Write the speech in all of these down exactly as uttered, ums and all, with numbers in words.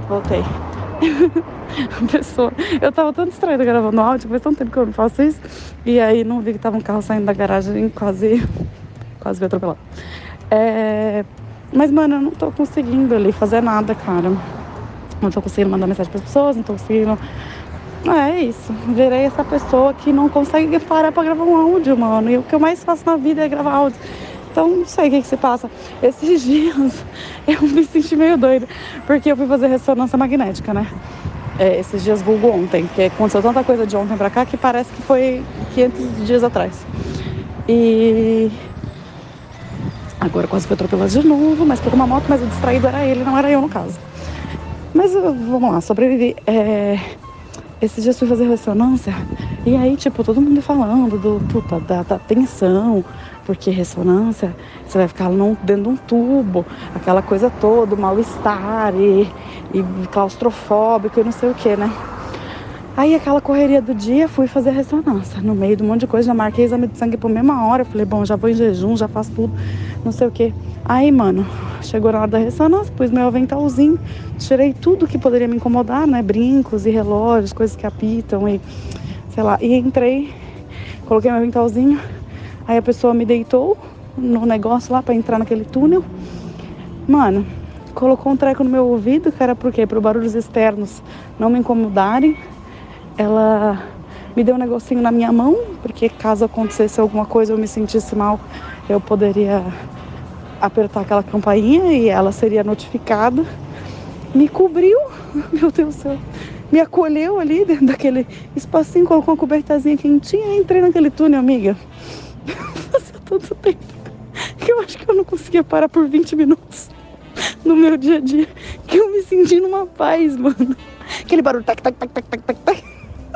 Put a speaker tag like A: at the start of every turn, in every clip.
A: voltei. A pessoa... Eu tava tão distraída gravando áudio, faz tanto tempo que eu não faço isso. E aí não vi que tava um carro saindo da garagem, quase... Quase fui atropelado. É... Mas, mano, eu não tô conseguindo ali fazer nada, cara. Não tô conseguindo mandar mensagem pras pessoas, não tô conseguindo... É, é isso. Virei essa pessoa que não consegue parar pra gravar um áudio, mano. E o que eu mais faço na vida é gravar áudio. Então, não sei o que que se passa. Esses dias, eu me senti meio doida. Porque eu fui fazer ressonância magnética, né? É, esses dias vulgo ontem. Porque aconteceu tanta coisa de ontem pra cá que parece que foi quinhentos dias atrás. E... Agora quase fui atropelada de novo, mas por uma moto, mas o distraído era ele, não era eu no caso. Mas vamos lá, sobrevivi. É... Esses dias fui fazer ressonância e aí, tipo, todo mundo falando do, puta, da, da tensão, porque ressonância, você vai ficar num, dentro de um tubo, aquela coisa toda, mal-estar e, e claustrofóbico e não sei o que, né? Aí aquela correria do dia, fui fazer ressonância, no meio de um monte de coisa, já marquei exame de sangue por mesma hora, falei, bom, já vou em jejum, já faço tudo, não sei o que. Aí, mano, chegou na hora da ressonância, pus meu aventalzinho, tirei tudo que poderia me incomodar, né, brincos e relógios, coisas que apitam e, sei lá, e entrei, coloquei meu aventalzinho, aí a pessoa me deitou no negócio lá pra entrar naquele túnel, mano, colocou um treco no meu ouvido, que era por quê? Para barulhos externos não me incomodarem. Ela me deu um negocinho na minha mão, porque caso acontecesse alguma coisa, eu me sentisse mal, eu poderia apertar aquela campainha e ela seria notificada. Me cobriu, meu Deus do céu, me acolheu ali dentro daquele espacinho, colocou uma cobertazinha quentinha e entrei naquele túnel, amiga. Passou tanto tempo que eu acho que eu não conseguia parar por vinte minutos no meu dia a dia, que eu me senti numa paz, mano. Aquele barulho, tac, tac, tac, tac, tac, tac, tac.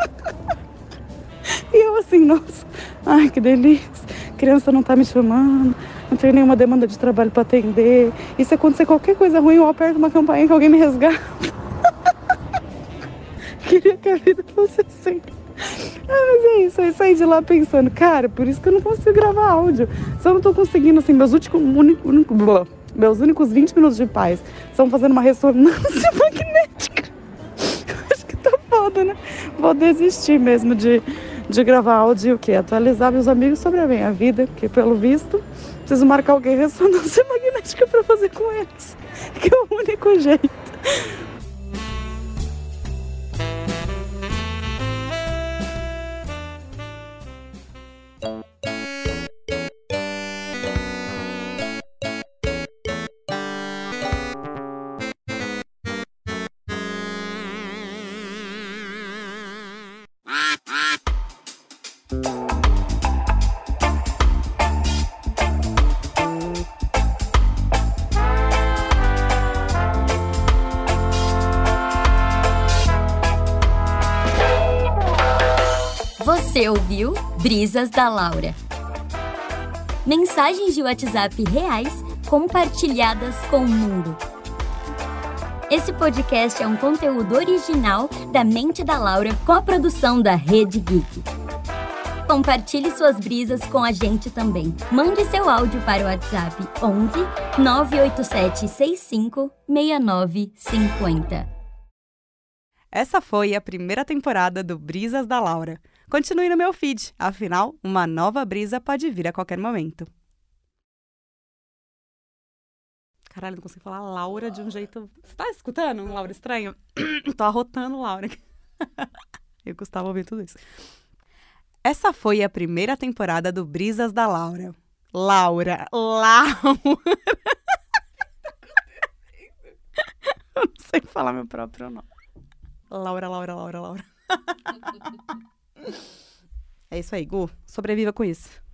A: E eu assim, nossa, ai que delícia, criança não tá me chamando, não tenho nenhuma demanda de trabalho pra atender, e se acontecer qualquer coisa ruim, eu aperto uma campainha que alguém me resgata. Queria que a vida fosse assim. Ah, mas é isso, eu saí de lá pensando, cara, por isso que eu não consigo gravar áudio, se eu não tô conseguindo, assim, meus únicos, único, único, meus únicos vinte minutos de paz são fazendo uma ressonância magnética. Acho que tá foda, né? Vou desistir mesmo de, de gravar áudio e o quê? Atualizar meus amigos sobre a minha vida, porque pelo visto preciso marcar alguém ressonância magnética pra fazer com eles, que é o único jeito.
B: Você ouviu Brisas da Laura. Mensagens de WhatsApp reais compartilhadas com o mundo. Esse podcast é um conteúdo original da Mente da Laura com a produção da Rede Geek. Compartilhe suas brisas com a gente também. Mande seu áudio para o WhatsApp onze nove oito sete seis cinco seis nove cinco zero.
C: Essa foi a primeira temporada do Brisas da Laura. Continue no meu feed, afinal, uma nova brisa pode vir a qualquer momento. Caralho, não consigo falar Laura de um jeito... Você tá escutando um Laura estranho? Tô arrotando Laura. Eu gostava ouvir tudo isso. Essa foi a primeira temporada do Brisas da Laura. Laura, Laura. Eu não sei falar meu próprio nome. Laura, Laura, Laura, Laura. É isso aí, Gu. Sobreviva com isso.